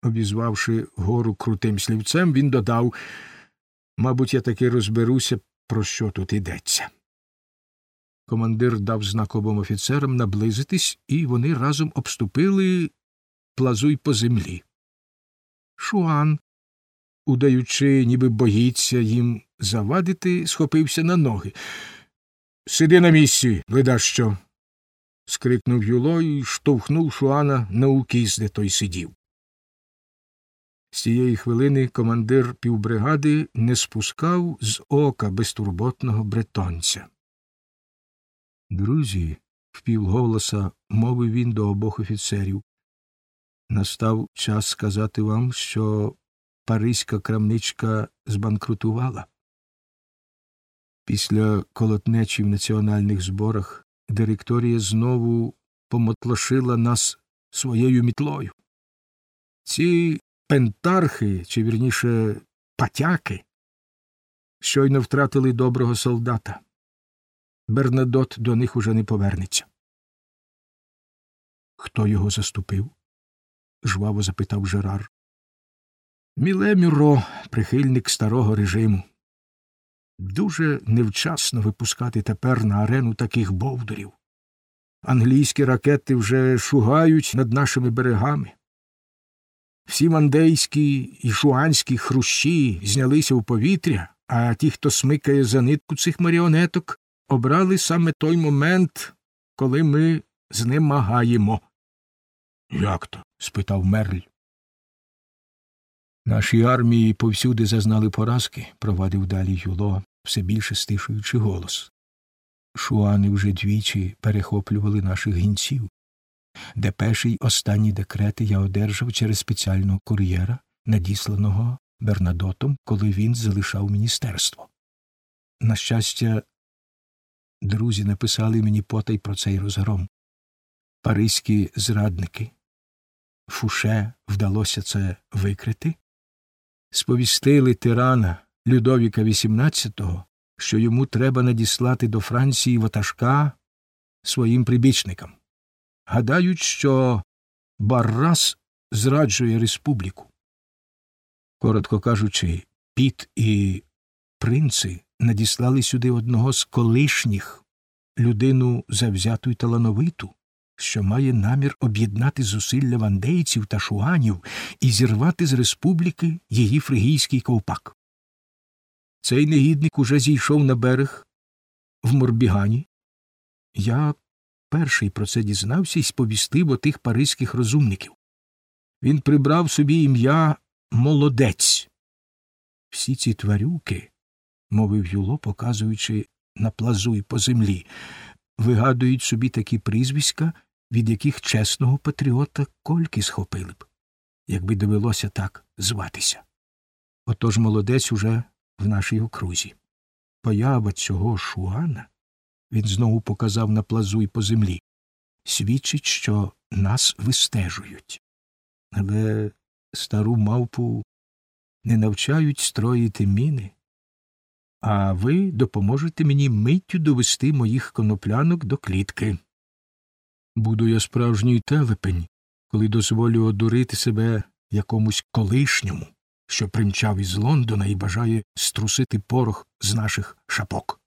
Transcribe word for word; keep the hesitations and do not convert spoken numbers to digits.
Обізвавши гору крутим слівцем, він додав: «Мабуть, я таки розберуся, про що тут йдеться». Командир дав знак обом офіцерам наблизитись, і вони разом обступили Плазуй по землі. Шуан, удаючи, ніби боїться їм завадити, схопився на ноги. «Сиди на місці, ледащо!» — скрикнув Юло і штовхнув Шуана на укіс, де той сидів. З цієї хвилини командир півбригади не спускав з ока безтурботного бретонця. «Друзі», — впівголоса мовив він до обох офіцерів, «настав час сказати вам, що паризька крамничка збанкрутувала. Після колотнечі в національних зборах директорія знову помотлошила нас своєю мітлою. Ці пентархи, чи вірніше патяки, щойно втратили доброго солдата. Бернадот до них уже не повернеться». «Хто його заступив?» — жваво запитав Жерар. «Міле Мюро, прихильник старого режиму. Дуже невчасно випускати тепер на арену таких бовдурів. Англійські ракети вже шугають над нашими берегами. Всі мандейські і шуанські хрущі знялися в повітря, а ті, хто смикає за нитку цих маріонеток, обрали саме той момент, коли ми знемагаємо». «Як то?» – спитав Мерль. «Наші армії повсюди зазнали поразки», – провадив далі Юло, все більше стишуючи голос. «Шуани вже двічі перехоплювали наших гінців. Депеші й останні декрети я одержав через спеціального кур'єра, надісланого Бернадотом, коли він залишав міністерство. На щастя, друзі написали мені потай про цей розгром. Паризькі зрадники. Фуше вдалося це викрити. Сповістили тирана Людовіка вісімнадцятого, що йому треба надіслати до Франції ватажка своїм прибічникам. Гадають, що Баррас зраджує республіку. Коротко кажучи, Піт і принци надіслали сюди одного з колишніх, людину завзяту й талановиту, що має намір об'єднати зусилля вандейців та шуанів і зірвати з республіки її фригійський ковпак. Цей негідник уже зійшов на берег в Морбігані. Я перший про це дізнався і сповістив отих паризьких розумників. Він прибрав собі ім'я Молодець. Всі ці тварюки, — мовив Юло, показуючи на Плазуй по землі, — вигадують собі такі прізвиська, від яких чесного патріота кольки схопили б, якби довелося так зватися. Отож Молодець уже в нашій окрузі. Поява цього Шуана, він знову показав на Плазуй по землі, свідчить, що нас вистежують. Але стару мавпу не навчають строїти міни, а ви допоможете мені миттю довести моїх коноплянок до клітки. Буду я справжній телепень, коли дозволю одурити себе якомусь колишньому, що примчав із Лондона і бажає струсити порох з наших шапок.